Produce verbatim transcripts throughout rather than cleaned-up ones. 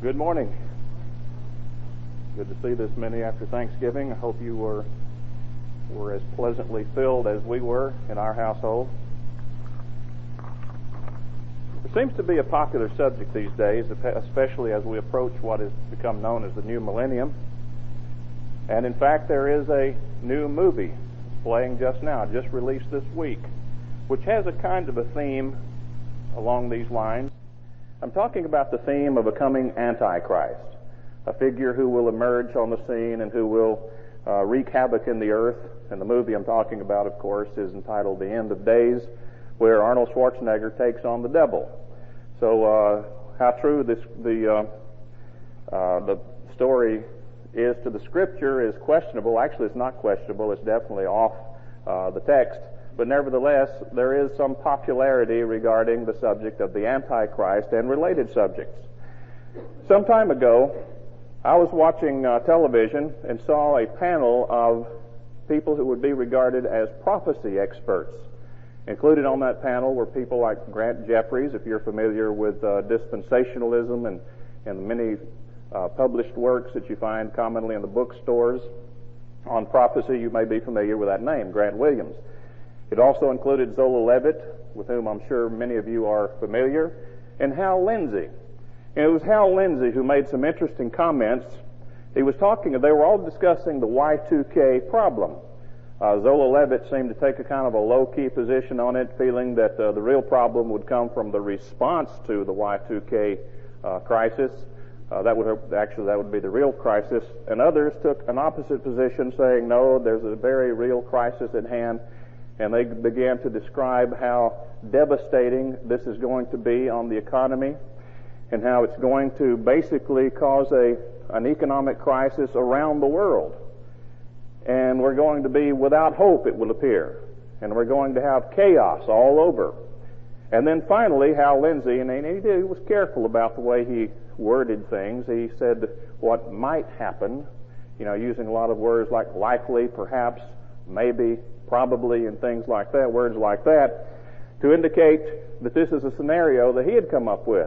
Good morning. Good to see this many after Thanksgiving. I hope you were were as pleasantly filled as we were in our household. There seems to be a popular subject these days, especially as we approach what has become known as the new millennium. And in fact, there is a new movie playing just now, just released this week, which has a kind of a theme along these lines. I'm talking about the theme of a coming Antichrist, a figure who will emerge on the scene and who will uh, wreak havoc in the earth. And the movie I'm talking about, of course, is entitled The End of Days, where Arnold Schwarzenegger takes on the devil. So uh, how true this the uh, uh, the story is to the Scripture is questionable. Actually, it's not questionable. It's definitely off uh, the text. But nevertheless, there is some popularity regarding the subject of the Antichrist and related subjects. Some time ago, I was watching uh, television and saw a panel of people who would be regarded as prophecy experts. Included on that panel were people like Grant Jeffries, if you're familiar with uh, dispensationalism and, and many uh, published works that you find commonly in the bookstores on prophecy. You may be familiar with that name, Grant Williams. It also included Zola Levitt, with whom I'm sure many of you are familiar, and Hal Lindsey. And it was Hal Lindsey who made some interesting comments. He was talking, they were all discussing the Y two K problem. Uh, Zola Levitt seemed to take a kind of a low-key position on it, feeling that uh, the real problem would come from the response to the Y two K uh, crisis. Uh, that would actually that would be the real crisis. And others took an opposite position, saying, no, there's a very real crisis at hand. And they began to describe how devastating this is going to be on the economy and how it's going to basically cause a an economic crisis around the world. And we're going to be without hope, it will appear. And we're going to have chaos all over. And then finally, Hal Lindsey, and he, he was careful about the way he worded things. He said what might happen, you know, using a lot of words like likely, perhaps, maybe, probably, and things like that, words like that, to indicate that this is a scenario that he had come up with.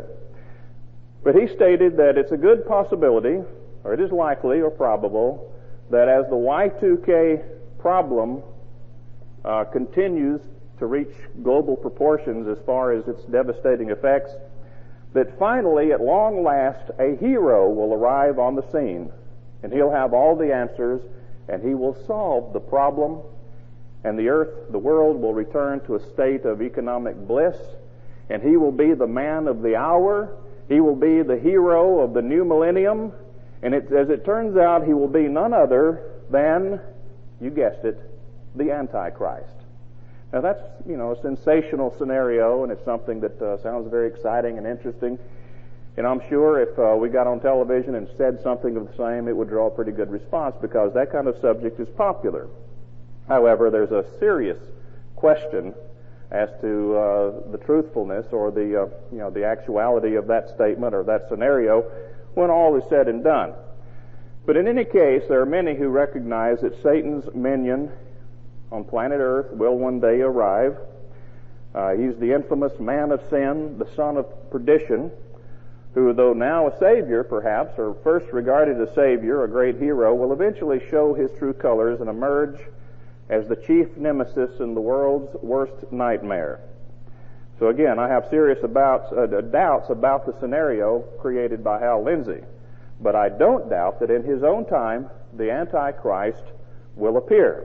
But he stated that it's a good possibility, or it is likely or probable, that as the Y two K problem uh, continues to reach global proportions as far as its devastating effects, that finally, at long last, a hero will arrive on the scene, and he'll have all the answers, and he will solve the problem. And the earth, the world, will return to a state of economic bliss, and he will be the man of the hour. He will be the hero of the new millennium, and it, as it turns out, he will be none other than, you guessed it, the Antichrist. Now that's, you know, a sensational scenario, and it's something that uh, sounds very exciting and interesting. And I'm sure if uh, we got on television and said something of the same, it would draw a pretty good response, because that kind of subject is popular. However, there's a serious question as to uh, the truthfulness or the uh, you know the actuality of that statement or that scenario when all is said and done. But in any case, there are many who recognize that Satan's minion on planet Earth will one day arrive. Uh, he's the infamous man of sin, the son of perdition, who, though now a savior perhaps, or first regarded as savior, a great hero, will eventually show his true colors and emerge as the chief nemesis in the world's worst nightmare. So again, I have serious about, uh, doubts about the scenario created by Hal Lindsey. But I don't doubt that in his own time, the Antichrist will appear.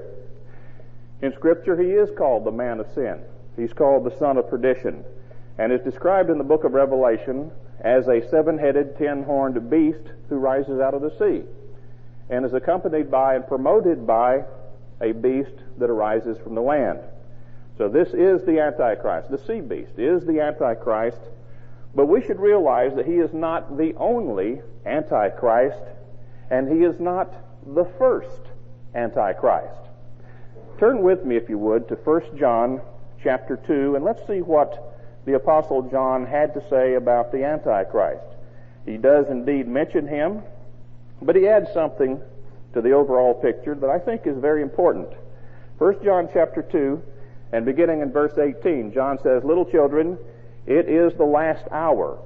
In Scripture, he is called the man of sin. He's called the son of perdition, and is described in the book of Revelation as a seven-headed, ten-horned beast who rises out of the sea, and is accompanied by and promoted by a beast that arises from the land. So this is the Antichrist. The sea beast is the Antichrist, but we should realize that he is not the only Antichrist, and he is not the first Antichrist. Turn with me, if you would, to First John chapter two, and let's see what the Apostle John had to say about the Antichrist. He does indeed mention him, but he adds something to the overall picture that I think is very important. First John chapter two, and beginning in verse eighteen, John says, "Little children, it is the last hour.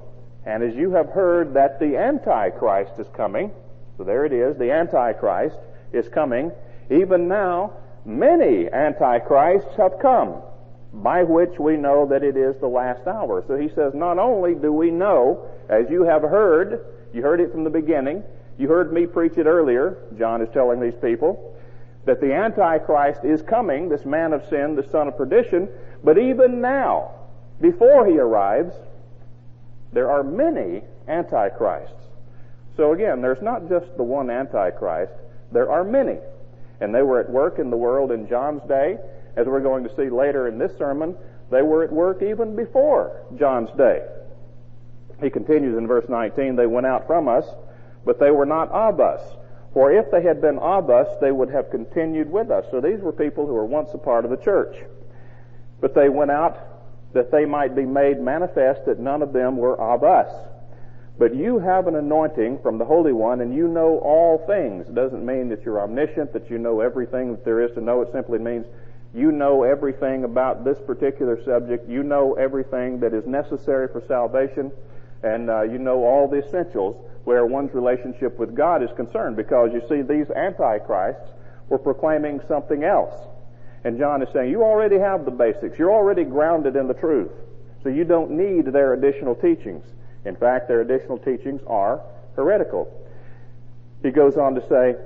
And as you have heard that the Antichrist is coming, so there it is, the Antichrist is coming, even now many Antichrists have come, by which we know that it is the last hour. So he says, not only do we know, as you have heard, you heard it from the beginning, you heard me preach it earlier, John is telling these people, that the Antichrist is coming, this man of sin, the son of perdition, but even now, before he arrives, there are many Antichrists. So again, there's not just the one Antichrist, there are many. And they were at work in the world in John's day. As we're going to see later in this sermon, they were at work even before John's day. He continues in verse nineteen, they went out from us, but they were not of us. For if they had been of us, they would have continued with us. So these were people who were once a part of the church. But they went out that they might be made manifest that none of them were of us. But you have an anointing from the Holy One, and you know all things. It doesn't mean that you're omniscient, that you know everything that there is to know. It simply means you know everything about this particular subject. You know everything that is necessary for salvation, and uh, you know all the essentials where one's relationship with God is concerned. Because you see, these antichrists were proclaiming something else. And John is saying, you already have the basics. You're already grounded in the truth. So you don't need their additional teachings. In fact, their additional teachings are heretical. He goes on to say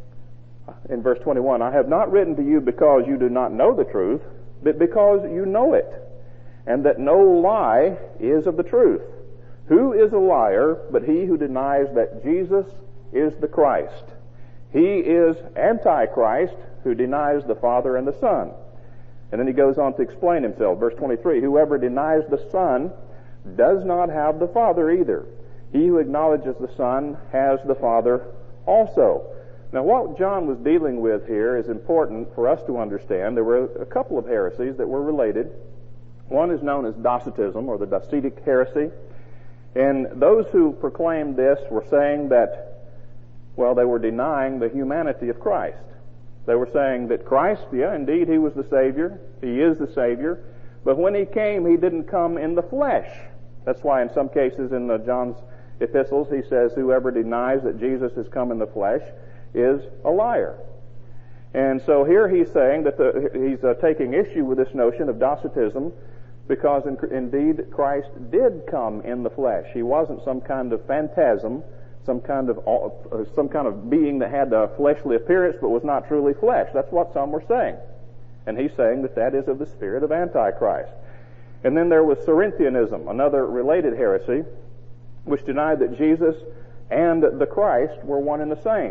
in verse twenty-one, I have not written to you because you do not know the truth, but because you know it, and that no lie is of the truth. Who is a liar but he who denies that Jesus is the Christ? He is Antichrist who denies the Father and the Son. And then he goes on to explain himself. Verse twenty-three, whoever denies the Son does not have the Father either. He who acknowledges the Son has the Father also. Now what John was dealing with here is important for us to understand. There were a couple of heresies that were related. One is known as Docetism, or the Docetic heresy. And those who proclaimed this were saying that, well, they were denying the humanity of Christ. They were saying that Christ, yeah, indeed, he was the Savior. He is the Savior. But when he came, he didn't come in the flesh. That's why in some cases in uh, John's epistles, he says, whoever denies that Jesus has come in the flesh is a liar. And so here he's saying that the, he's uh, taking issue with this notion of Docetism, because in, indeed Christ did come in the flesh. He wasn't some kind of phantasm, some kind of uh, some kind of being that had a fleshly appearance but was not truly flesh. That's what some were saying. And he's saying that that is of the spirit of Antichrist. And then there was Cerinthianism, another related heresy, which denied that Jesus and the Christ were one and the same.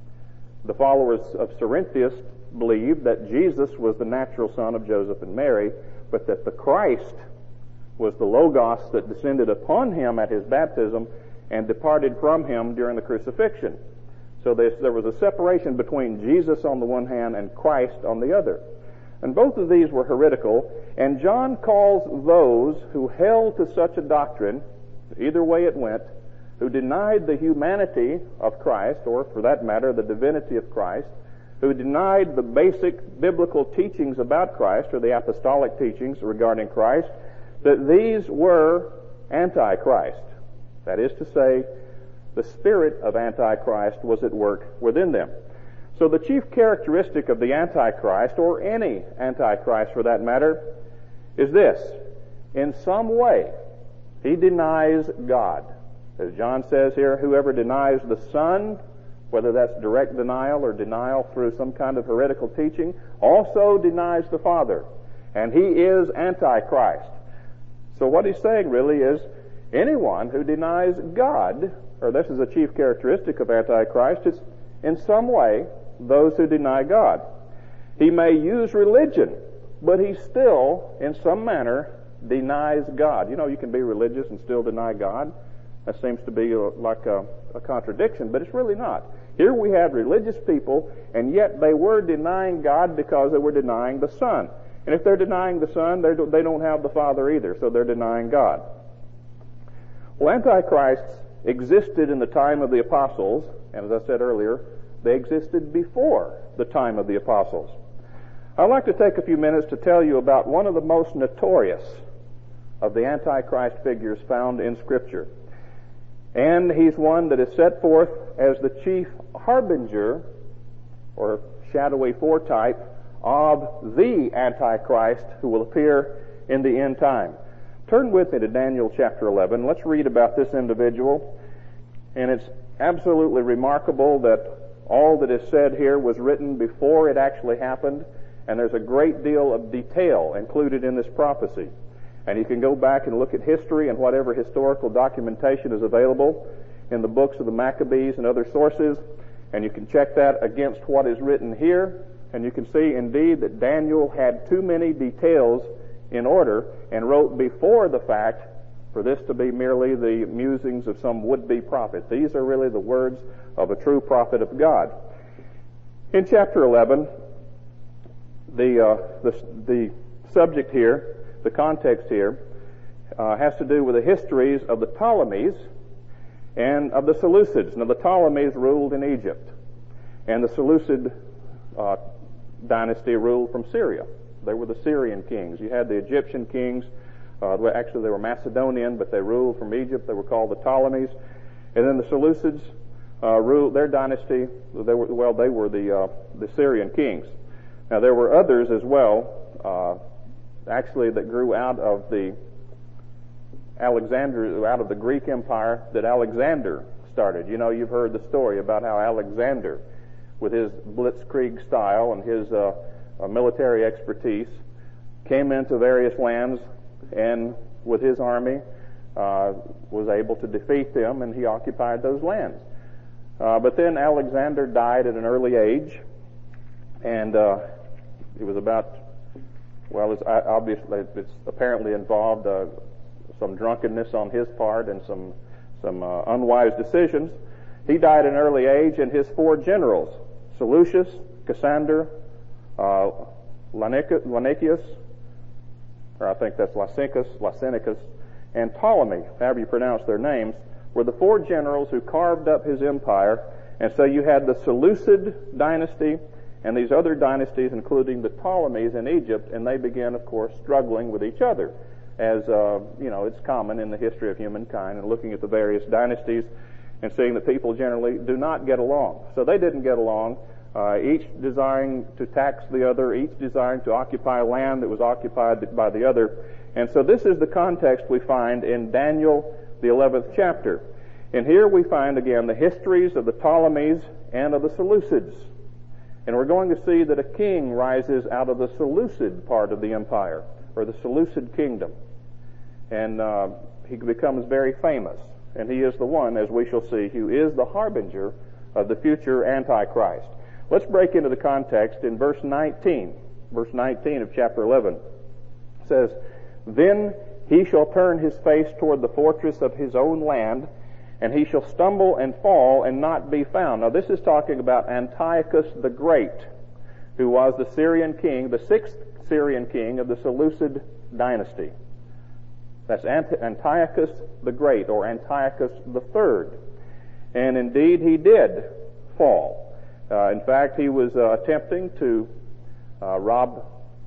The followers of Cerinthius believed that Jesus was the natural son of Joseph and Mary, but that the Christ was the Logos that descended upon him at his baptism and departed from him during the crucifixion. So there was a separation between Jesus on the one hand and Christ on the other. And both of these were heretical, and John calls those who held to such a doctrine, either way it went, who denied the humanity of Christ, or for that matter, the divinity of Christ, who denied the basic biblical teachings about Christ, or the apostolic teachings regarding Christ, that these were Antichrist. That is to say, the spirit of Antichrist was at work within them. So the chief characteristic of the Antichrist, or any Antichrist for that matter, is this. In some way, he denies God. As John says here, whoever denies the Son, whether that's direct denial or denial through some kind of heretical teaching, also denies the Father. And he is Antichrist. So what he's saying really is, anyone who denies God, or this is a chief characteristic of Antichrist, is in some way those who deny God. He may use religion, but he still, in some manner, denies God. You know, you can be religious and still deny God. That seems to be a, like a, a contradiction, but it's really not. Here we have religious people, and yet they were denying God because they were denying the Son. And if they're denying the Son, they don't have the Father either, so they're denying God. Well, Antichrists existed in the time of the apostles, and as I said earlier, they existed before the time of the apostles. I'd like to take a few minutes to tell you about one of the most notorious of the Antichrist figures found in Scripture. And he's one that is set forth as the chief harbinger, or shadowy foretype, of the Antichrist who will appear in the end time. Turn with me to Daniel chapter eleven. Let's read about this individual. And it's absolutely remarkable that all that is said here was written before it actually happened, and there's a great deal of detail included in this prophecy. And you can go back and look at history and whatever historical documentation is available in the books of the Maccabees and other sources, and you can check that against what is written here, and you can see indeed that Daniel had too many details in order and wrote before the fact for this to be merely the musings of some would-be prophet. These are really the words of a true prophet of God. In chapter eleven, the uh, the, the subject here, the context here, uh, has to do with the histories of the Ptolemies and of the Seleucids. Now, the Ptolemies ruled in Egypt, and the Seleucid uh, dynasty ruled from Syria. They were the Syrian kings. You had the Egyptian kings. Uh, actually, they were Macedonian, but they ruled from Egypt. They were called the Ptolemies. And then the Seleucids uh, ruled their dynasty. They were, well, they were the uh, the Syrian kings. Now, there were others as well, uh, actually, that grew out of the Alexander, out of the Greek Empire that Alexander started. You know, you've heard the story about how Alexander, with his blitzkrieg style and his uh, uh, military expertise, came into various lands and with his army uh, was able to defeat them, and he occupied those lands. Uh, but then Alexander died at an early age, and uh, it was about, well, it's obviously, it's apparently involved uh, some drunkenness on his part and some some uh, unwise decisions. He died at an early age, and his four generals, Seleucus, Cassander, uh, Lanikius, or I think that's Lysinicus, Lysinicus, and Ptolemy, however you pronounce their names, were the four generals who carved up his empire. And so you had the Seleucid dynasty and these other dynasties, including the Ptolemies in Egypt, and they began, of course, struggling with each other, as, uh, you know, it's common in the history of humankind, and looking at the various dynasties and seeing that people generally do not get along. So they didn't get along, uh, each desiring to tax the other, each desiring to occupy land that was occupied by the other. And so this is the context we find in Daniel, the eleventh chapter. And here we find again the histories of the Ptolemies and of the Seleucids. And we're going to see that a king rises out of the Seleucid part of the empire, or the Seleucid kingdom. And uh, he becomes very famous. And he is the one, as we shall see, who is the harbinger of the future Antichrist. Let's break into the context in verse nineteen. Verse nineteen of chapter eleven. It says, "Then he shall turn his face toward the fortress of his own land, and he shall stumble and fall and not be found." Now, this is talking about Antiochus the Great, who was the Syrian king, the sixth Syrian king of the Seleucid dynasty. That's Antiochus the Great, or Antiochus the Third. And indeed, he did fall. Uh, in fact, he was uh, attempting to uh, rob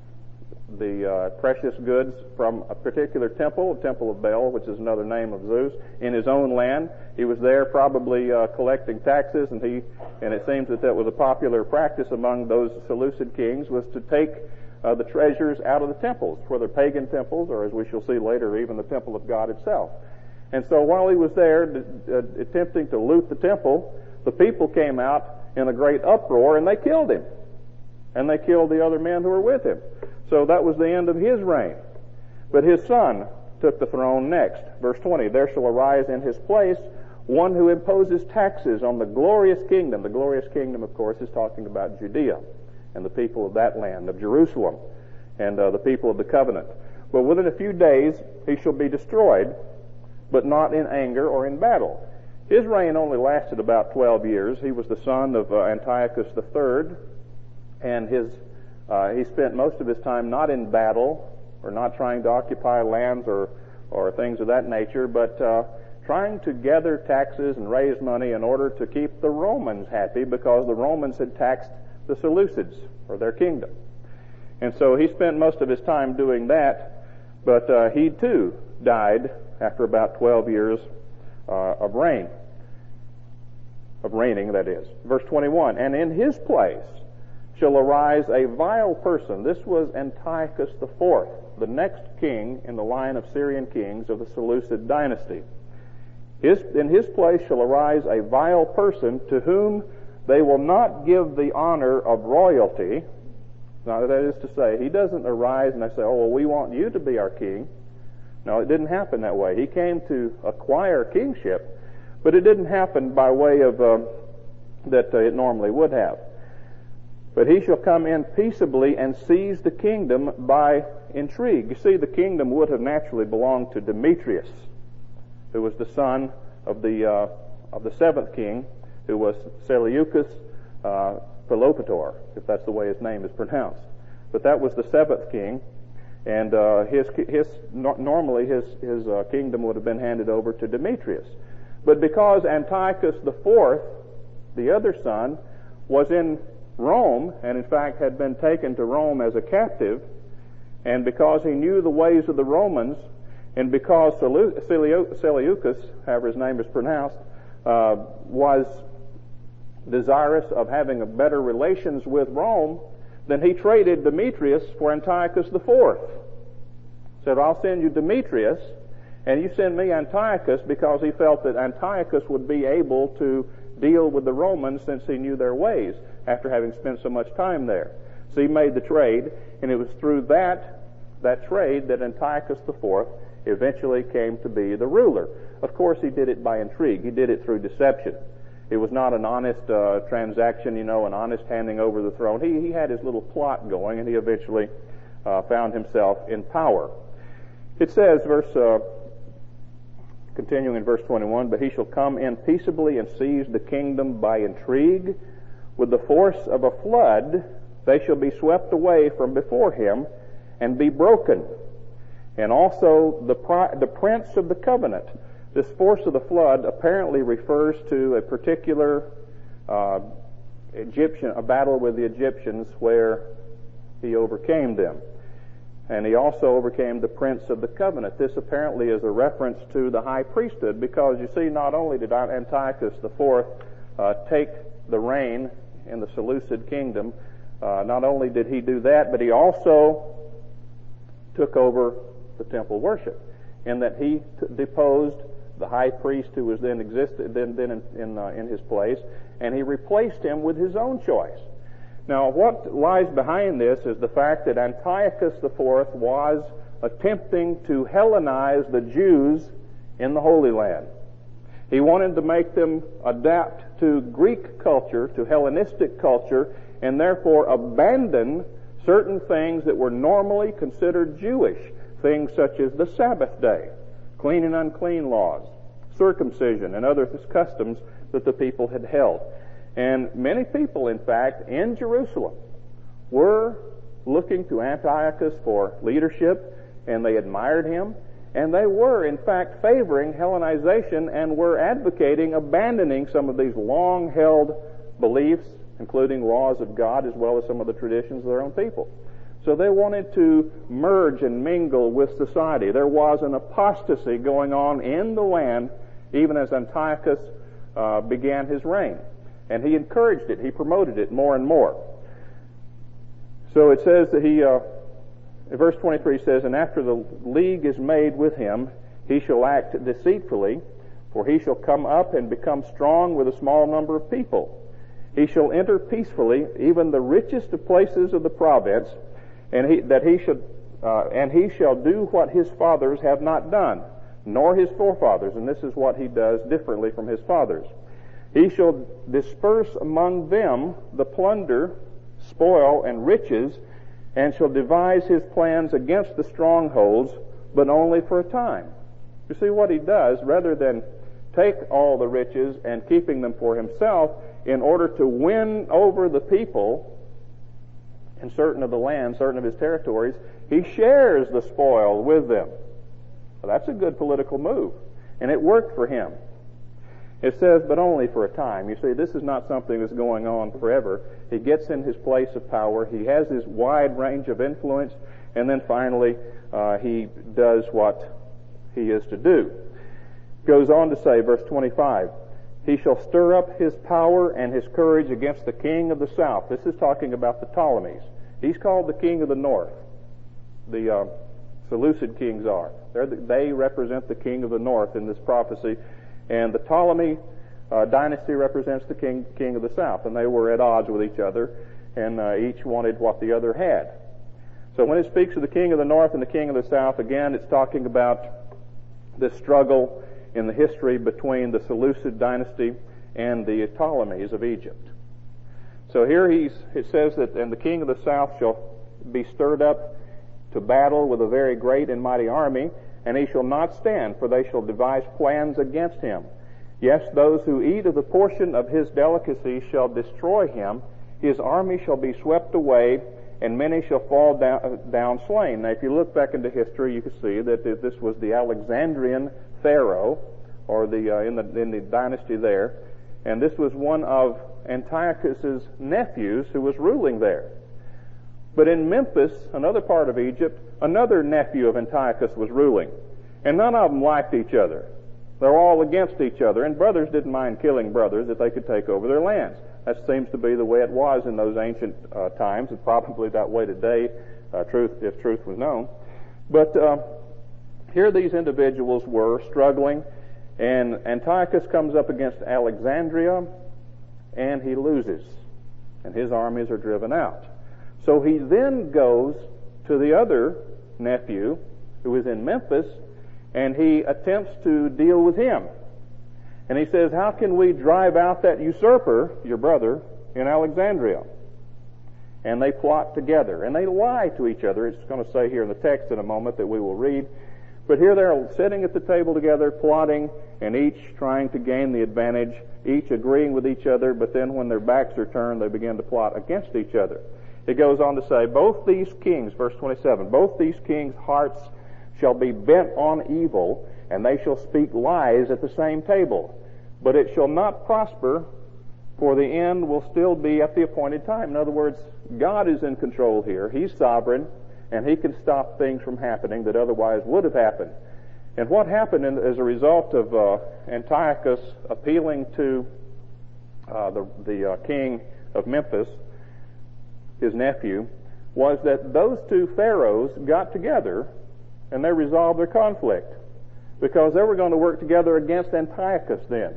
the uh, precious goods from a particular temple, the Temple of Baal, which is another name of Zeus, in his own land. He was there probably uh, collecting taxes, and he, and it seems that that was a popular practice among those Seleucid kings, was to take uh, the treasures out of the temples, whether pagan temples or, as we shall see later, even the temple of God itself. And so while he was there uh, attempting to loot the temple, the people came out in a great uproar, and they killed him. And they killed the other men who were with him. So that was the end of his reign. But his son took the throne next. Verse twenty, "There shall arise in his place one who imposes taxes on the glorious kingdom." The glorious kingdom, of course, is talking about Judea and the people of that land, of Jerusalem, and uh, the people of the covenant. "Well, within a few days he shall be destroyed, but not in anger or in battle." His reign only lasted about twelve years. He was the son of uh, Antiochus the Third, and his Uh, he spent most of his time not in battle, or not trying to occupy lands or, or things of that nature, but uh, trying to gather taxes and raise money in order to keep the Romans happy, because the Romans had taxed the Seleucids, or their kingdom. And so he spent most of his time doing that, but uh, he too died after about twelve years uh, of reign, of reigning, that is. Verse twenty-one, and in his place shall arise a vile person. This was Antiochus the Fourth, the next king in the line of Syrian kings of the Seleucid dynasty. His, in his place shall arise a vile person to whom they will not give the honor of royalty. Now, that is to say, he doesn't arise and they say, oh, well, we want you to be our king. No, it didn't happen that way. He came to acquire kingship, but it didn't happen by way of uh, that uh, it normally would have. But he shall come in peaceably and seize the kingdom by intrigue. You see, the kingdom would have naturally belonged to Demetrius, who was the son of the uh, of the seventh king, who was Seleucus uh, Philopator, if that's the way his name is pronounced. But that was the seventh king, and uh, his his no, normally his his uh, kingdom would have been handed over to Demetrius. But because Antiochus the Fourth, the other son, was in Rome, and in fact had been taken to Rome as a captive, and because he knew the ways of the Romans, and because Seleucus, however his name is pronounced, uh, was desirous of having a better relations with Rome, then he traded Demetrius for Antiochus the Fourth. Said, I'll send you Demetrius, and you send me Antiochus, because he felt that Antiochus would be able to deal with the Romans since he knew their ways after having spent so much time there. So he made the trade, and it was through that that trade that Antiochus the Fourth eventually came to be the ruler. Of course, he did it by intrigue. He did it through deception. It was not an honest uh, transaction, you know, an honest handing over the throne. He, he had his little plot going, and he eventually uh, found himself in power. It says, verse uh, continuing in verse twenty-one, but he shall come in peaceably and seize the kingdom by intrigue. With the force of a flood, they shall be swept away from before him and be broken. And also the, pri- the prince of the covenant. This force of the flood apparently refers to a particular uh, Egyptian, a battle with the Egyptians where he overcame them. And he also overcame the prince of the covenant. This apparently is a reference to the high priesthood, because you see, not only did Antiochus the Fourth uh, take the reign in the Seleucid kingdom, uh, not only did he do that, but he also took over the temple worship, in that he t- deposed the high priest who was then existed then, then in in, uh, in his place, and he replaced him with his own choice. Now, what lies behind this is the fact that Antiochus the Fourth was attempting to Hellenize the Jews in the Holy Land. He wanted to make them adapt to Greek culture, to Hellenistic culture, and therefore abandon certain things that were normally considered Jewish, things such as the Sabbath day, clean and unclean laws, circumcision, and other customs that the people had held. And many people, in fact, in Jerusalem were looking to Antiochus for leadership, and they admired him, and they were, in fact, favoring Hellenization and were advocating abandoning some of these long-held beliefs, including laws of God, as well as some of the traditions of their own people. So they wanted to merge and mingle with society. There was an apostasy going on in the land, even as Antiochus uh, began his reign. And he encouraged it. He promoted it more and more. So it says that he, uh, verse twenty-three says, and after the league is made with him, he shall act deceitfully, for he shall come up and become strong with a small number of people. He shall enter peacefully, even the richest of places of the province, and he, that he should, uh, and he shall do what his fathers have not done, nor his forefathers. And this is what he does differently from his fathers. He shall disperse among them the plunder, spoil, and riches, and shall devise his plans against the strongholds, but only for a time. You see what he does, rather than take all the riches and keeping them for himself, in order to win over the people in certain of the land, certain of his territories, he shares the spoil with them. Well, that's a good political move, and it worked for him. It says, but only for a time. You see, this is not something that's going on forever. He gets in his place of power. He has his wide range of influence, and then finally uh, he does what he is to do. Goes on to say, verse twenty-five, he shall stir up his power and his courage against the king of the south. This is talking about the Ptolemies. He's called the king of the north. The uh, Seleucid kings are. They're the, they represent the king of the north in this prophecy. And the Ptolemy uh, dynasty represents the king, king of the south. And they were at odds with each other, and uh, each wanted what the other had. So when it speaks of the king of the north and the king of the south, again, it's talking about this struggle in the history between the Seleucid dynasty and the Ptolemies of Egypt. So here he's, it says that, and the king of the south shall be stirred up to battle with a very great and mighty army, and he shall not stand, for they shall devise plans against him. Yes, those who eat of the portion of his delicacy shall destroy him. His army shall be swept away, and many shall fall down, down slain. Now, if you look back into history, you can see that this was the Alexandrian Pharaoh, or the uh, in the in the dynasty there, and this was one of Antiochus's nephews who was ruling there. But in Memphis, another part of Egypt, another nephew of Antiochus was ruling, and none of them liked each other. They were all against each other, and brothers didn't mind killing brothers if they could take over their lands. That seems to be the way it was in those ancient uh, times. It's probably that way today, uh, truth if truth was known. But uh, here these individuals were struggling, and Antiochus comes up against Alexandria, and he loses, and his armies are driven out. So he then goes to the other nephew, who is in Memphis, and he attempts to deal with him. And he says, how can we drive out that usurper, your brother, in Alexandria? And they plot together, and they lie to each other. It's going to say here in the text in a moment that we will read. But here they're sitting at the table together, plotting, and each trying to gain the advantage, each agreeing with each other, but then when their backs are turned, they begin to plot against each other. It goes on to say, both these kings, verse twenty-seven, both these kings' hearts shall be bent on evil, and they shall speak lies at the same table. But it shall not prosper, for the end will still be at the appointed time. In other words, God is in control here. He's sovereign, and He can stop things from happening that otherwise would have happened. And what happened in, as a result of uh, Antiochus appealing to uh, the, the uh, king of Memphis, his nephew, was that those two pharaohs got together and they resolved their conflict, because they were going to work together against Antiochus then.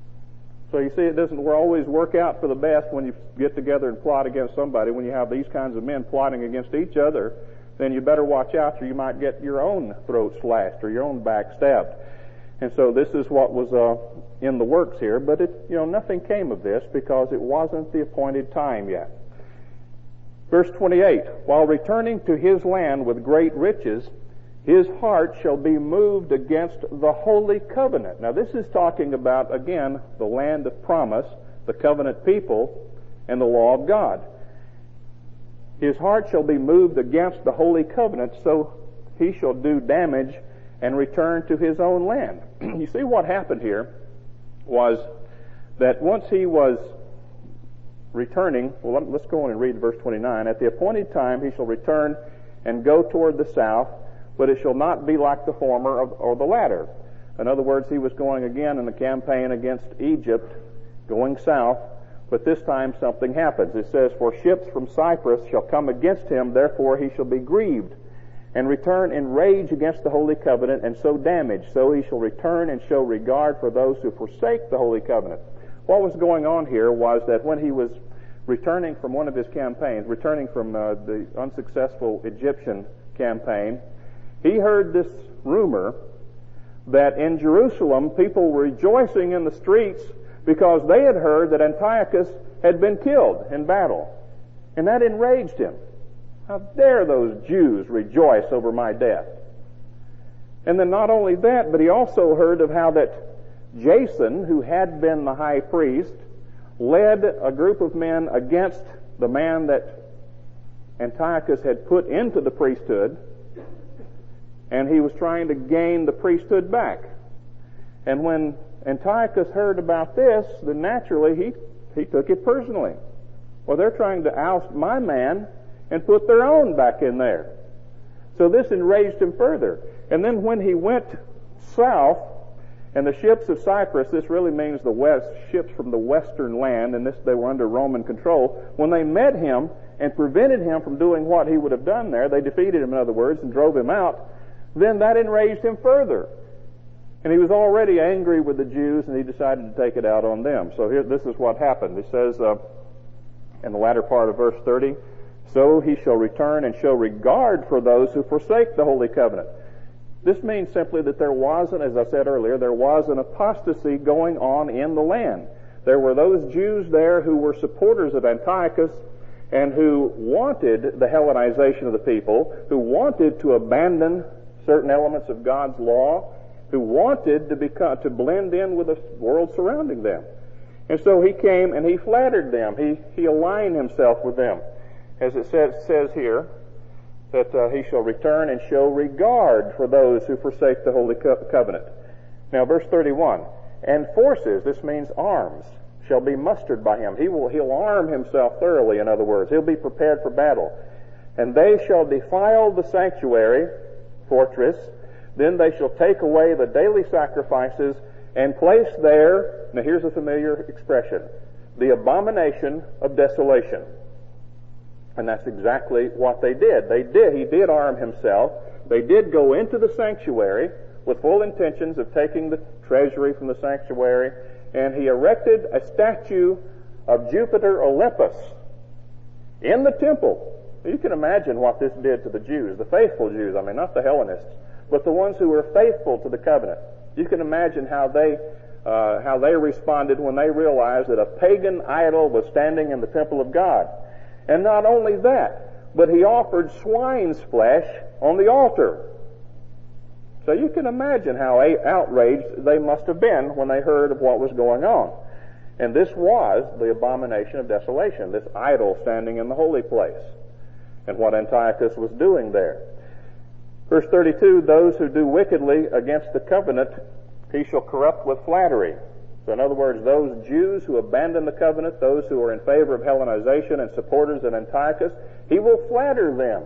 So you see, it doesn't always work out for the best when you get together and plot against somebody. When you have these kinds of men plotting against each other, then you better watch out, or you might get your own throat slashed or your own back stabbed. And so this is what was uh, in the works here. But it, you know, nothing came of this because it wasn't the appointed time yet. Verse twenty-eight, while returning to his land with great riches, his heart shall be moved against the holy covenant. Now this is talking about, again, the land of promise, the covenant people, and the law of God. His heart shall be moved against the holy covenant, so he shall do damage and return to his own land. You see, what happened here was that once he was returning, well, let's go on and read verse twenty-nine. At the appointed time he shall return and go toward the south, but it shall not be like the former or the latter. In other words, he was going again in a campaign against Egypt, going south, but this time something happens. It says, for ships from Cyprus shall come against him, therefore he shall be grieved, and return in rage against the holy covenant, and so damage. So he shall return and show regard for those who forsake the holy covenant. What was going on here was that when he was returning from one of his campaigns, returning from uh, the unsuccessful Egyptian campaign, he heard this rumor that in Jerusalem people were rejoicing in the streets because they had heard that Antiochus had been killed in battle. And that enraged him. How dare those Jews rejoice over my death? And then not only that, but he also heard of how that Jason, who had been the high priest, led a group of men against the man that Antiochus had put into the priesthood, and he was trying to gain the priesthood back. And when Antiochus heard about this, then naturally he, he took it personally. Well, they're trying to oust my man and put their own back in there. So this enraged him further. And then when he went south And the ships of Cyprus, this really means the west, ships from the western land, and this they were under Roman control. When they met him and prevented him from doing what he would have done there, they defeated him, in other words, and drove him out, then that enraged him further. And he was already angry with the Jews, and he decided to take it out on them. So here, this is what happened. He says uh, in the latter part of verse thirty, "So he shall return and show regard for those who forsake the holy covenant." This means simply that there wasn't, as I said earlier, there was an apostasy going on in the land. There were those Jews there who were supporters of Antiochus and who wanted the Hellenization of the people, who wanted to abandon certain elements of God's law, who wanted to become, to blend in with the world surrounding them. And so he came and he flattered them. He, he aligned himself with them. As it says, says here, that uh, he shall return and show regard for those who forsake the holy co- covenant. Now, verse thirty-one, "And forces," this means arms, "shall be mustered by him." He will, he'll arm himself thoroughly, in other words. He'll be prepared for battle. "And they shall defile the sanctuary," fortress, "then they shall take away the daily sacrifices and place there," now here's a familiar expression, "the abomination of desolation." And that's exactly what they did. They did. He did arm himself. They did go into the sanctuary with full intentions of taking the treasury from the sanctuary, and he erected a statue of Jupiter Olympus in the temple. You can imagine what this did to the Jews, the faithful Jews, I mean, not the Hellenists, but the ones who were faithful to the covenant. You can imagine how they uh, how they responded when they realized that a pagan idol was standing in the temple of God. And not only that, but he offered swine's flesh on the altar. So you can imagine how outraged they must have been when they heard of what was going on. And this was the abomination of desolation, this idol standing in the holy place, and what Antiochus was doing there. Verse thirty-two, "Those who do wickedly against the covenant, he shall corrupt with flattery." So in other words, those Jews who abandon the covenant, those who are in favor of Hellenization and supporters of Antiochus, he will flatter them.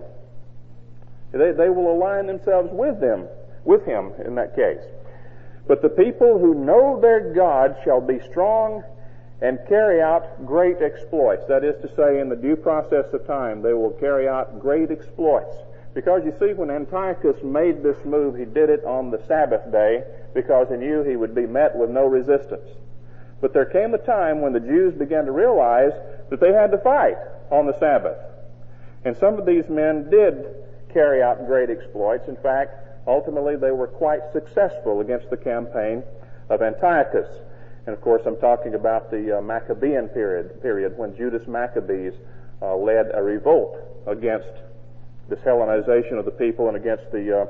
They, they will align themselves with them, with him in that case. "But the people who know their God shall be strong and carry out great exploits." That is to say, in the due process of time, they will carry out great exploits. Because you see, when Antiochus made this move, he did it on the Sabbath day because he knew he would be met with no resistance. But there came a time when the Jews began to realize that they had to fight on the Sabbath. And some of these men did carry out great exploits. In fact, ultimately they were quite successful against the campaign of Antiochus. And of course, I'm talking about the uh, Maccabean period, period when Judas Maccabees uh, led a revolt against this Hellenization of the people and against the uh,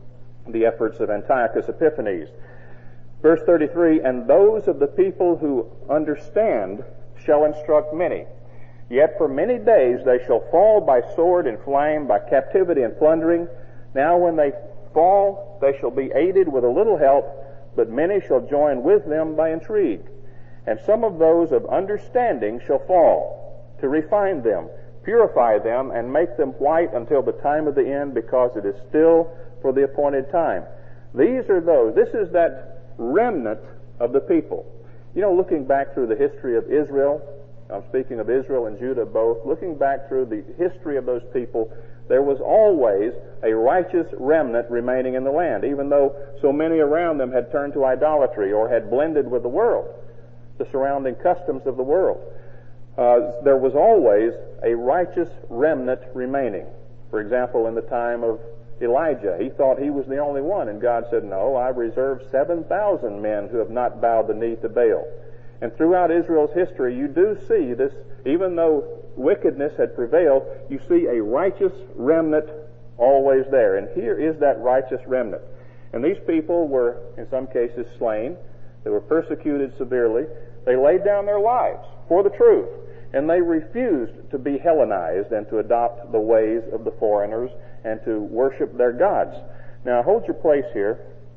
the efforts of Antiochus Epiphanes. Verse thirty-three, "And those of the people who understand shall instruct many. Yet for many days they shall fall by sword and flame, by captivity and plundering. Now when they fall, they shall be aided with a little help, but many shall join with them by intrigue. And some of those of understanding shall fall, to refine them, purify them, and make them white until the time of the end, because it is still for the appointed time." These are those, this is that remnant of the people. You know, looking back through the history of Israel, I'm speaking of Israel and Judah both, looking back through the history of those people, there was always a righteous remnant remaining in the land, even though so many around them had turned to idolatry or had blended with the world, the surrounding customs of the world. Uh, there was always a righteous remnant remaining. For example, in the time of Elijah, he thought he was the only one, and God said, "No, I've reserved seven thousand men who have not bowed the knee to Baal." And throughout Israel's history, you do see this, even though wickedness had prevailed, you see a righteous remnant always there. And here is that righteous remnant. And these people were, in some cases, slain. They were persecuted severely. They laid down their lives for the truth. And they refused to be Hellenized and to adopt the ways of the foreigners and to worship their gods. Now, hold your place here,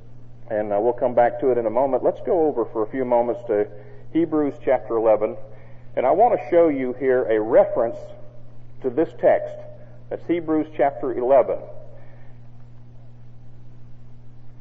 and uh, we'll come back to it in a moment. Let's go over for a few moments to Hebrews chapter eleven. And I want to show you here a reference to this text. That's Hebrews chapter eleven.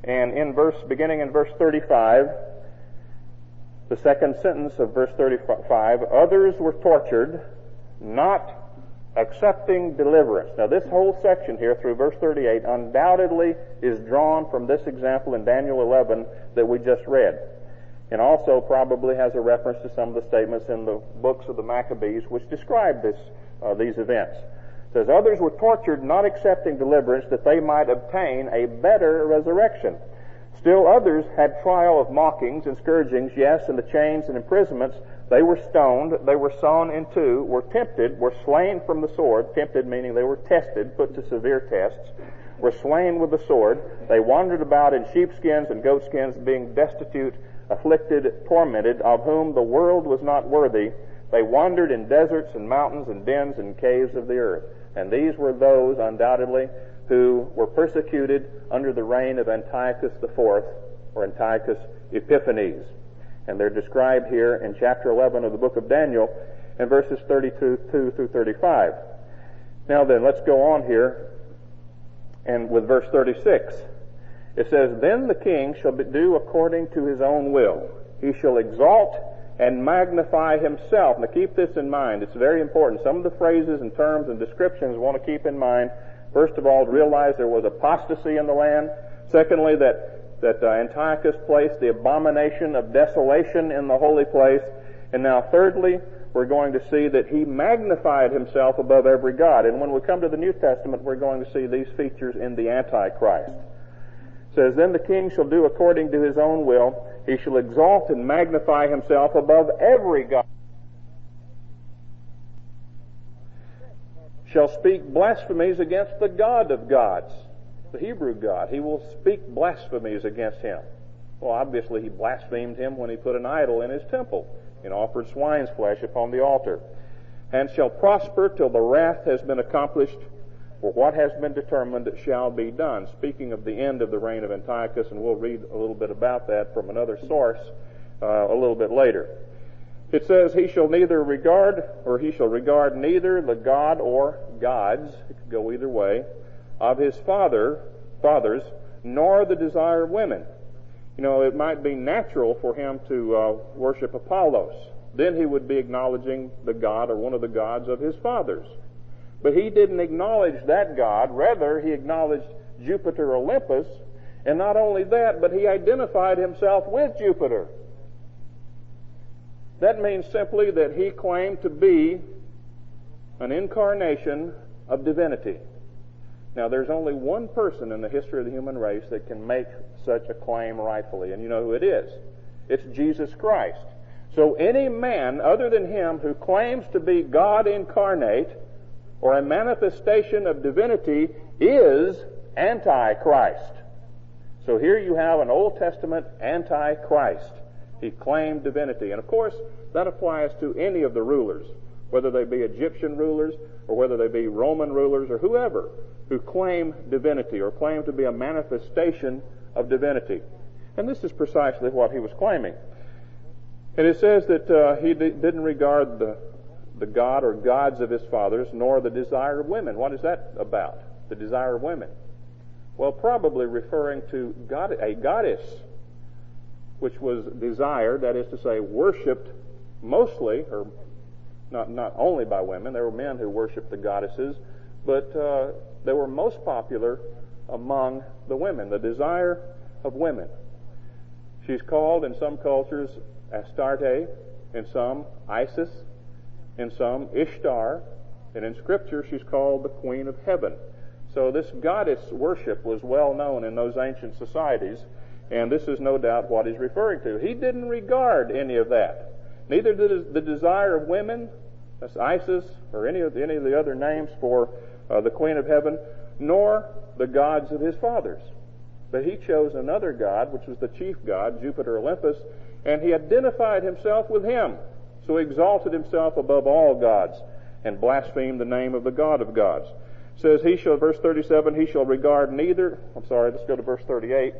And in verse, beginning in verse thirty-five, the second sentence of verse thirty-five, others were tortured, not accepting deliverance. Now this whole section here through verse thirty-eight undoubtedly is drawn from this example in Daniel eleven that we just read, and also probably has a reference to some of the statements in the books of the Maccabees which describe this, uh, these events. It says, others were tortured, not accepting deliverance, that they might obtain a better resurrection. Still others had trial of mockings and scourgings, yes, and the chains and imprisonments. They were stoned, they were sawn in two, were tempted, were slain from the sword, tempted meaning they were tested, put to severe tests, were slain with the sword. They wandered about in sheepskins and goatskins, being destitute, afflicted, tormented, of whom the world was not worthy. They wandered in deserts and mountains and dens and caves of the earth. And these were those, undoubtedly, who were persecuted under the reign of Antiochus the Fourth, or Antiochus Epiphanes. And they're described here in chapter eleven of the book of Daniel in verses thirty-two through thirty-five. Now then, let's go on here and with verse thirty-six. It says, then the king shall do according to his own will. He shall exalt and magnify himself. Now keep this in mind. It's very important. Some of the phrases and terms and descriptions we want to keep in mind. First of all, realize there was apostasy in the land. Secondly, that, that uh, Antiochus placed the abomination of desolation in the holy place. And now thirdly, we're going to see that he magnified himself above every god. And when we come to the New Testament, we're going to see these features in the Antichrist. It says, then the king shall do according to his own will. He shall exalt and magnify himself above every god. Shall speak blasphemies against the God of gods, the Hebrew God. He will speak blasphemies against him. Well, obviously he blasphemed him when he put an idol in his temple and offered swine's flesh upon the altar. And shall prosper till the wrath has been accomplished, for what has been determined shall be done. Speaking of the end of the reign of Antiochus, and we'll read a little bit about that from another source uh, a little bit later. It says, he shall neither regard, or he shall regard neither the God or gods, it could go either way, of his father, fathers, nor the desire of women. You know, it might be natural for him to uh, worship Apollos. Then he would be acknowledging the god or one of the gods of his fathers. But he didn't acknowledge that god. Rather, he acknowledged Jupiter Olympus. And not only that, but he identified himself with Jupiter. That means simply that he claimed to be an incarnation of divinity. Now, there's only one person in the history of the human race that can make such a claim rightfully, and you know who it is. It's Jesus Christ. So any man other than him who claims to be God incarnate or a manifestation of divinity is Antichrist. So here you have an Old Testament Antichrist. He claimed divinity. And of course, that applies to any of the rulers, whether they be Egyptian rulers or whether they be Roman rulers or whoever, who claim divinity or claim to be a manifestation of divinity. And this is precisely what he was claiming. And it says that uh, he d- didn't regard the, the God or gods of his fathers, nor the desire of women. What is that about, the desire of women? Well, probably referring to God, a goddess, which was desired, that is to say, worshipped mostly, or not not only by women. There were men who worshipped the goddesses, but uh, they were most popular among the women, the desire of women. She's called in some cultures Astarte, in some Isis, in some Ishtar, and in Scripture she's called the Queen of Heaven. So this goddess worship was well known in those ancient societies, and this is no doubt what he's referring to. He didn't regard any of that. Neither did the desire of women, that's Isis, or any of the, any of the other names for uh, the Queen of Heaven, nor the gods of his fathers. But he chose another god, which was the chief god, Jupiter Olympus, and he identified himself with him. So he exalted himself above all gods and blasphemed the name of the God of gods. It says, he shall, verse thirty-seven, he shall regard neither, I'm sorry, let's go to verse thirty-eight.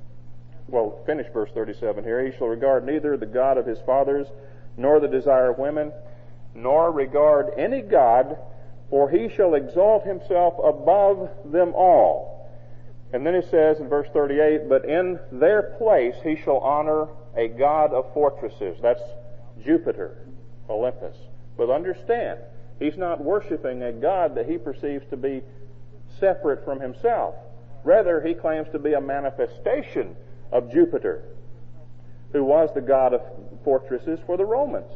Well, finish verse thirty-seven here. He shall regard neither the God of his fathers, nor the desire of women, nor regard any god, for he shall exalt himself above them all. And then he says in verse thirty-eight, but in their place he shall honor a god of fortresses. That's Jupiter, Olympus. But understand, he's not worshiping a god that he perceives to be separate from himself. Rather, he claims to be a manifestation of Jupiter, who was the god of fortresses for the Romans.